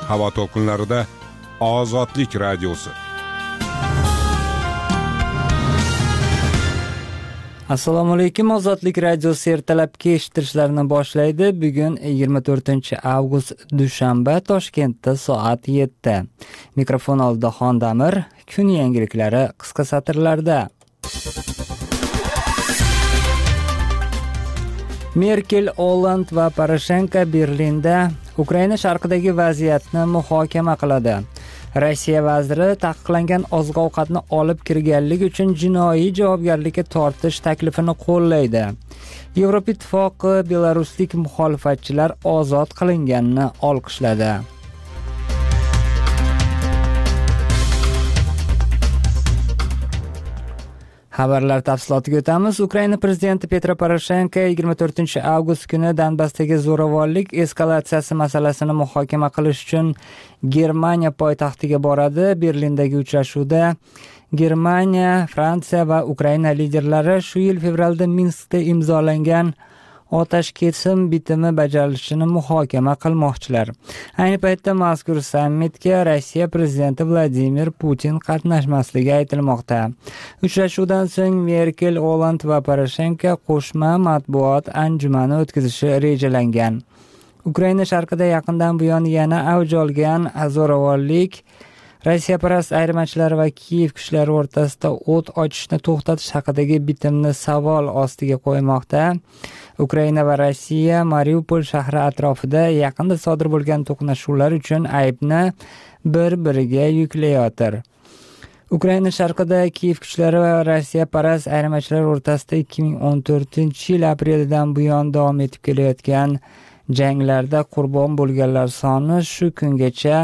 havo to'lqinlarida Ozodlik radiosi. Assalomu alaykum. Ozodlik radiosi ertalabki eshittirishlarni boshlaydi. Bugun 24-avgust dushanba, Toshkentda soat 7. Mikrofon oldida Xondamir. Kun yangiliklari qisqa satrlarda. Merkel, Olland va Poroshenko Berlinda Ukraina sharqidagi vaziyatni muhokama qiladi. Rossiya vaziri taqiqlangan oziq-ovqatni olib kirganlik uchun jinoiy javobgarlikka tortish taklifini qo'llaydi. Yevropa Ittifoqi belaruslik muxolifatchilar ozod qilinganini olqishladi. Xabarlar tafsilotiga o'tamiz. Ukraina prezidenti Petro Poroshenko 24-avgust kuni Donbassdagi zo'ravonlik eskalatsiyasi masalasini muhokama qilish uchun Germaniya poytaxtiga boradi. Berlindagi uchrashuvda Germaniya, Fransiya va Ukraina liderlari shu yil fevralda Minskda imzolangan otash kesim bitimi bajarilishini muhokama qilmoqchilar. Ayni paytda mazkur sammitga Rossiya prezidenti Vladimir Putin qatnashmasligi aytilmoqda. Uchrashuvdan so'ng Merkel, Olland va Poroshenko qo'shma matbuot anjumani o'tkazishi rejalangan. Ukraina sharqida yaqindan buyon yana avj olgan zo'ravonlik Rossiyaparast ayirmachilar va Kiyev kuchlari o'rtasida o't ochishni to'xtatish haqidagi bitimni savol ostiga qo'ymoqda. Ukraina va Rossiya Mariupol shahri atrofida yaqinda sodir bo'lgan to'qnashuvlar uchun aybni bir-biriga yuklayotir. Ukraina sharqida Kiyev kuchlari va Rossiyaparast ayirmachilar o'rtasida 2014-yil aprelidan buyon davom etib kelayotgan janglarda qurbon bo'lganlar soni shu kungacha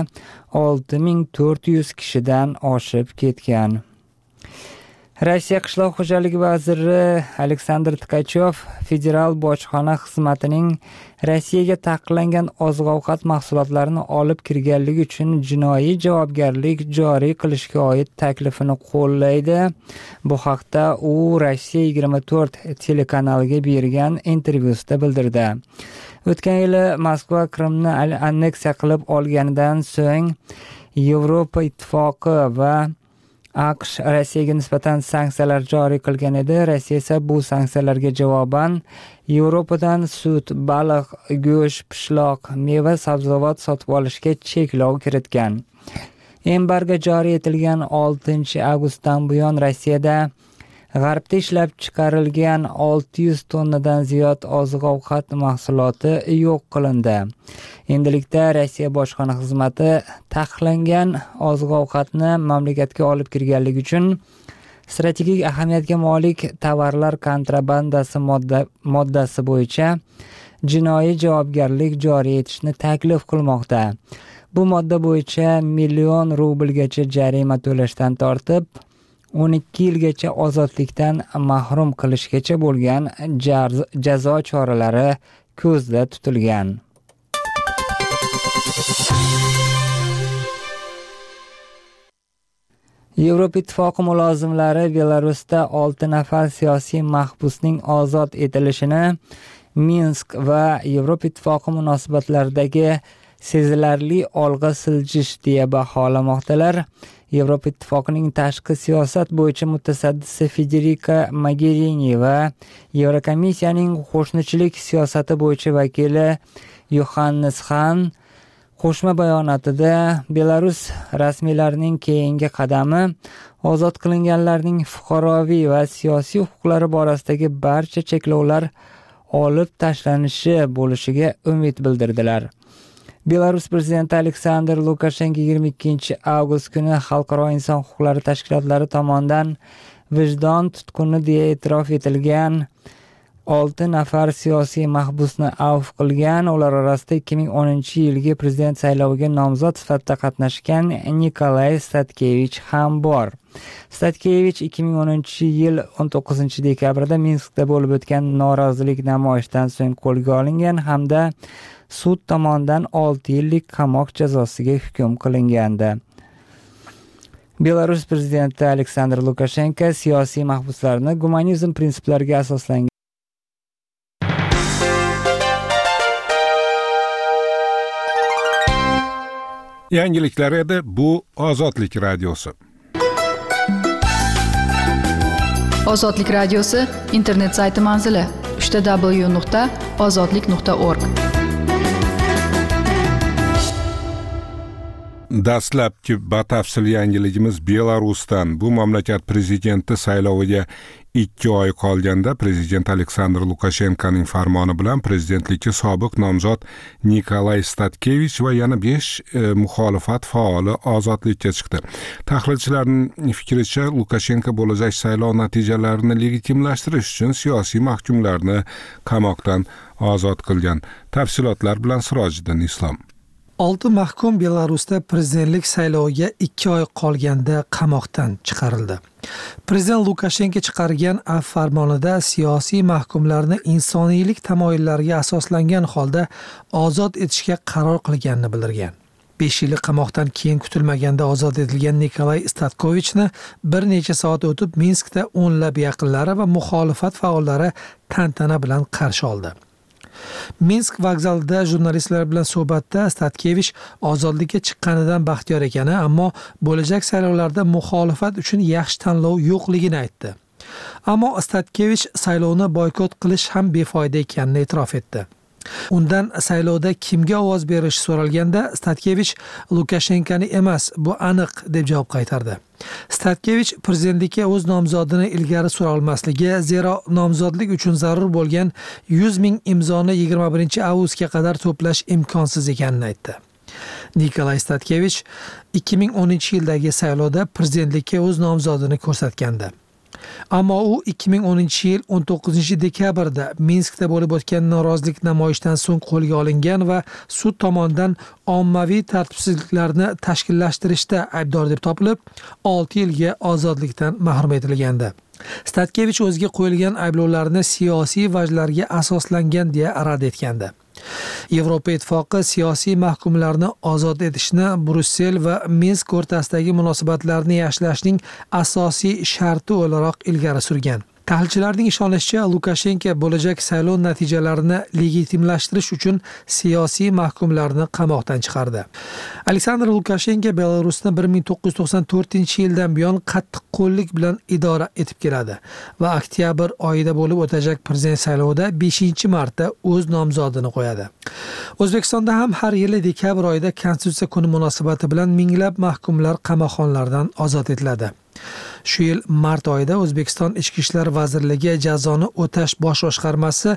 6400 kishidan oshib ketgan. Rossiya qishloq xo'jaligi vaziri Aleksandr Tkachov federal bojxona xizmatining Rossiyaga taqiqlangan oziq-ovqat mahsulotlarini olib kirganligi uchun jinoiy javobgarlik joriy qilishga oid taklifini qo'llaydi. Bu haqda u Rossiya 24 telekanaliga bergan intervyusida bildirdi. O'tgan yili Moskva Qrimni anneksiya qilib olganidan so'ng Yevropa Ittifoqi va AQSh Rossiyaga nisbatan sanksiyalar joriy qilgan edi. Rossiya esa bu sanksiyalarga javoban Yevropadan sut, baliq, go'sht, pishloq, meva, sabzavot sotib olishga cheklov kiritgan. Embargo joriy etilgan 6-avgustdan buyon Rossiyada G'arbda ishlab chiqarilgan 600 tonnadan ziyod oziq-ovqat mahsuloti yo'q qilindi. Endilikda Rossiya bojxona xizmati taqiqlangan oziq-ovqatni mamlakatga olib kirganligi uchun strategik ahamiyatga molik tovarlar kontrabandasi moddasi bo'yicha jinoiy javobgarlik joriy etishni taklif qilmoqda. Bu modda bo'yicha $1 million rublgacha jarima to'lashdan tortib 12 yilgacha ozodlikdan mahrum qilishgacha bo'lgan jazo choralari ko'zda tutilgan. Yevropa Ittifoqi mulozimlari Belarusda 6 nafar siyosiy mahbusning ozod etilishini Minsk va Yevropa Ittifoqi munosabatlaridagi sezilarli olg'a siljish deya baholamoqdalar. Yevropa Ittifoqining tashqi siyosat bo'yicha mutasaddisi Federica Mogherini va Yevrokomissiyaning qo'shnichilik siyosati bo'yicha vakili Yohannes Hahn qo'shma bayonotida Belarus rasmiylarining keyingi qadami ozod qilinganlarning fuqaroviy va siyosiy huquqlari borasidagi barcha cheklovlar olib tashlanishi bo'lishiga umid bildirdilar. Belarus prezidenti Aleksandr Lukashenko 22-avgust kuni xalqaro inson huquqlari tashkilotlari tomonidan vijdon tutquni deya e'tirof etilgan 6 nafar siyosiy mahbusni avf qilgan. Ular orasida 2010-yilgi prezident sayloviga nomzod sifatida qatnashgan Nikolay Statkevich ham bor. Statkevich 2010-yil 19-dekabrda Minskda bo'lib o'tgan norozilik namoyishidan so'ng qo'lga olingan hamda sud tomonidan 6 yillik qamoq jazosiga hukm qilingandi. Belarus prezidenti Aleksandr Lukashenko siyosiy mahbuslarni gumanizm prinsiplariga asoslangan Yangiliklar edi, bu Ozodlik radiosi. Ozodlik radiosi internet sayti manzili www.ozodlik.org. Dastlabki batafsil yangiligimiz Belarusdan. Bu mamlakat prezidenti sayloviga 2 oy qolganda prezident Aleksandr Lukashenkoning farmoni bilan prezidentlikka sobiq nomzod Nikolay Statkevich va yana 5 muxolifat faoli ozodlikka chiqdi. Tahlilchilarning fikricha, Lukashenko bo'lajak saylov natijalarini legitimlashtirish uchun siyosiy mahkumlarni qamoqdan ozod qilgan. Tafsilotlar bilan Sirojiddin Islom. 6 mahkum Belarusda prezidentlik sayloviga 2 oy qolganda qamoqdan chiqarildi. Prezident Lukashenko chiqargan afv farmonida siyosiy mahkumlarni insoniylik tamoyillariga asoslangan holda ozod etishga qaror qilganini bildirgan. 5 yillik qamoqdan keyin kutilmaganda ozod etilgan Nikolay Statkovichni bir necha soat o'tib Minskda o'nlab yaqinlari va muxolifat faollari tantana bilan qarshi oldi. Minsk vokzalida jurnalistlar bilan suhbatda Statkevich ozodlikka chiqqanidan baxtiyor ekani, ammo bo'lajak saylovlarda muxolifat uchun yaxshi tanlov yo'qligini aytdi. Ammo Statkevich saylovni boykot qilish ham befoyda ekanini e'tirof etdi. Undan saylovda kimga ovoz berish so'ralganda Statkevich Lukashenkoni emas, bu aniq deb javob qaytardi. Statkevich prezidentlikka o'z nomzodini ilgari sura olmasligi, zero nomzodlik uchun zarur bo'lgan 100 ming imzoni 21-avgustga qadar to'plash imkonsiz ekanini aytdi. Nikolay Statkevich 2010-yildagi saylovda prezidentlikka o'z nomzodini ko'rsatgandi. Ammo u 2010-yil 19-dekabrda Minskda bo'lib o'tgan norozilik namoyishidan so'ng qo'lga olingan va sud tomonidan ommaviy tartibsizliklarni tashkillashtirishda aybdor deb topilib, 6 yilga ozodlikdan mahrum etilgandi. Statkevich o'ziga qo'yilgan ayblovlarni siyosiy vajlarga asoslangan deya rad etgandi. Yevropa Ittifoqi siyosiy mahkumlarni ozod etishni Brussel va Minsk o'rtasidagi munosabatlarni yaxshilashning asosiy sharti o'laroq ilgari surgan. Tahlilchilarning ishonishicha, Lukashenko bo'lajak saylov natijalarini legitimlashtirish uchun siyosiy mahkumlarni qamoqdan chiqardi. Aleksandr Lukashenko Belarusni 1994-yildan buyon qattiq qo'llik bilan idora etib keladi va oktyabr oyida bo'lib o'tajak prezident saylovida 5-marta o'z nomzodini qo'yadi. O'zbekistonda ham har yili dekabr oyida Konstitutsiya kuni munosabati bilan minglab mahkumlar qamoqxonalardan ozod etiladi. Shu yil mart oyida O'zbekiston Ichki ishlar vazirligi jazoni o'tash bosh boshqarmasi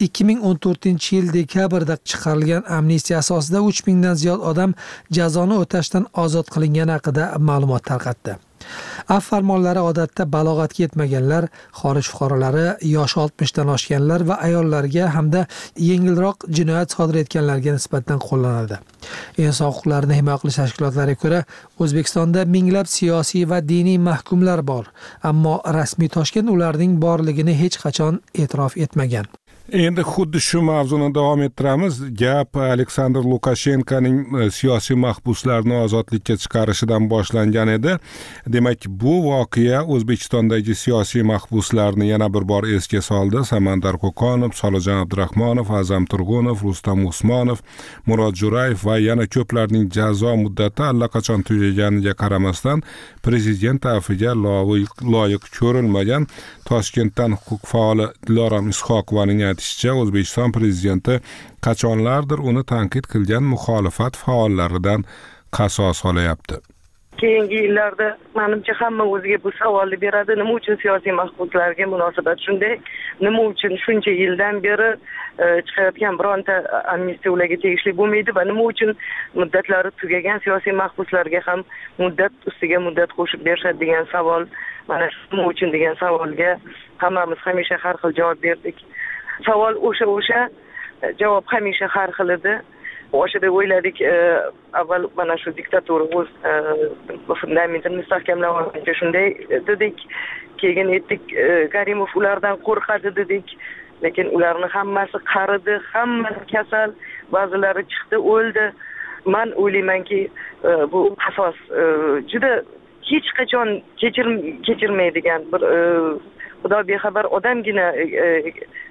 2014-yil dekabrda chiqarilgan amnistiya asosida 3 mingdan ziyod odam jazoni o'tashdan ozod qilingani haqida ma'lumot tarqatdi. Afv farmonlari odatda balog'atga yetmaganlar, xorij fuqarolari, yoshi 60 dan oshganlar va ayollarga hamda yengilroq jinoyat sodir etganlarga nisbatan qo'llanadi. Inson huquqlarini himoya qilish tashkilotlariga ko'ra, O'zbekistonda minglab siyosiy va diniy mahkumlar bor, ammo rasmiy Toshkent ularning borligini hech qachon e'tirof etmagan. Endi xuddi shu mavzuni davom ettiramiz. Gap Aleksandr Lukashenkoning siyosiy mahbuslarni ozodlikka chiqarishidan boshlangan edi. Demak, bu voqea O'zbekistondagi siyosiy mahbuslarni yana bir bor esga soldi. Samandar Qo'qonov, Solijon Abdurahmonov, Azam Turg'unov, Rustam Usmonov, Murod Jo'rayev va yana ko'plarning jazo muddati allaqachon tugaganiga qaramasdan prezident afiga loyiq ko'rilmagan Toshkentdan huquq faoli Dilorom Ishoqovaning aytishicha, O'zbekiston prezidenti qachonlardir uni tanqid qilgan muxolifat faollaridan qasos olyapti. Keyingi yillarda menimcha hamma o'ziga bu savolni beradi. Nima uchun siyosiy mahbuslarga munosabat shunday? Nima uchun shuncha yildan beri chiqayotgan bironta amnistiya ularga tegishli bo'lmaydi va nima uchun muddatlari tugagan siyosiy mahbuslarga ham muddat ustiga muddat qo'shib berishadi degan savol. Mana nima uchun degan savolga hammamiz hamisha har xil javob berdik. Savol o'sha javob hamisha har xil edi. O'sha deb o'yladik, avval mana shu diktatura o'z fundamentini mustahkamlab olguncha shunday dedik. Keyin aytdik, Karimov ulardan qo'rqadi dedik. Lekin ularning hammasi qaridi, hammasi kasal, ba'zilari chiqdi, o'ldi. Men o'ylaymanki, bu qasos juda hech qachon kechirmaydigan bir xudo bexabar odamgina